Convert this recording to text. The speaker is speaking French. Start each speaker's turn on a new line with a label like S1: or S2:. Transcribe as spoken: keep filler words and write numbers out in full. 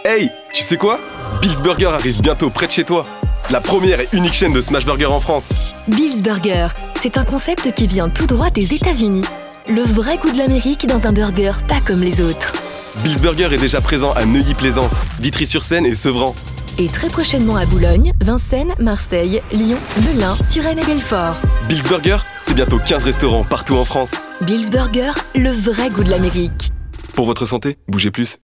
S1: Hey, tu sais quoi? Bill's Burger arrive bientôt près de chez toi. La première et unique chaîne de smash burger en France.
S2: Bill's Burger, c'est un concept qui vient tout droit des États-Unis. Le vrai goût de l'Amérique dans un burger pas comme les autres.
S1: Bill's Burger est déjà présent à Neuilly-Plaisance, Vitry-sur-Seine et Sevran.
S2: Et très prochainement à Boulogne, Vincennes, Marseille, Lyon, Melun, Suresnes et Belfort.
S1: Bill's Burger, c'est bientôt quinze restaurants partout en France.
S2: Bill's Burger, le vrai goût de l'Amérique.
S1: Pour votre santé, bougez plus.